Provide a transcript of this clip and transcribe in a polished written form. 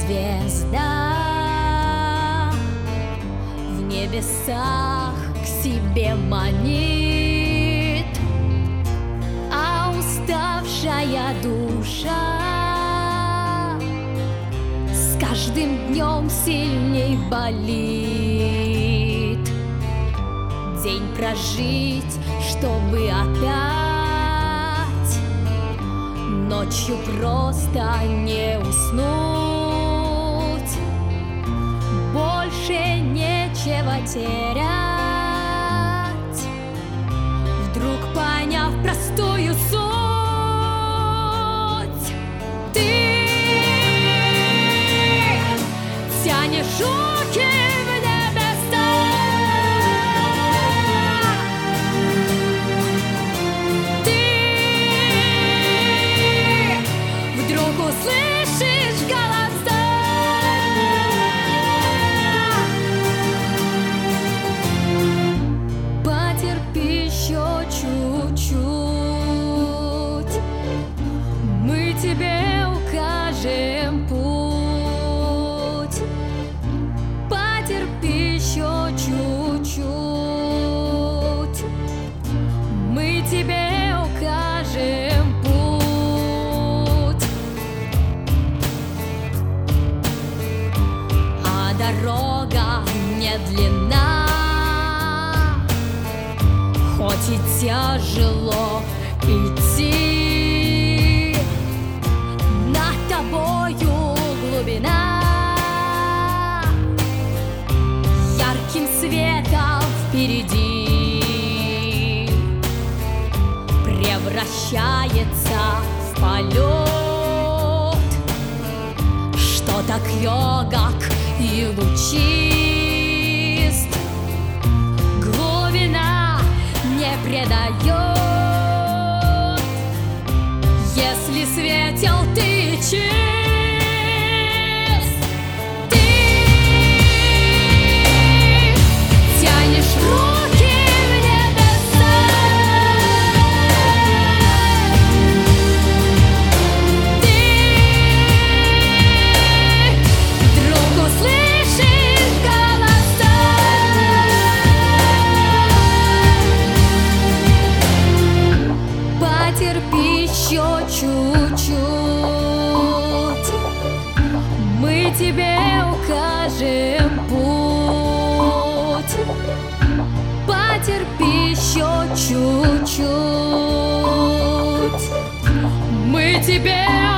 звезда в небесах к себе манит, а уставшая душа с каждым днем сильней болит. День прожить, чтобы опять ночью просто не уснуть. Больше нечего терять, вдруг поняв простую суть. Ты тянешь руки в небеса, ты вдруг услышишь голоса. Потерпи еще чуть-чуть, мы тебе укажем путь. Потерпи еще чуть-чуть, мы тебе укажем путь. А дорога не длинна, хоть и тяжело идти, над тобою глубина ярким светом впереди превращается в полет, что так легок и лучист, глубина не предает, если светил ты чист. Ты тянешь руки в небеса, ты вдруг услышишь голоса. Потерпи еще чуть-чуть, мы тебе укажем путь. Потерпи еще чуть-чуть, мы тебе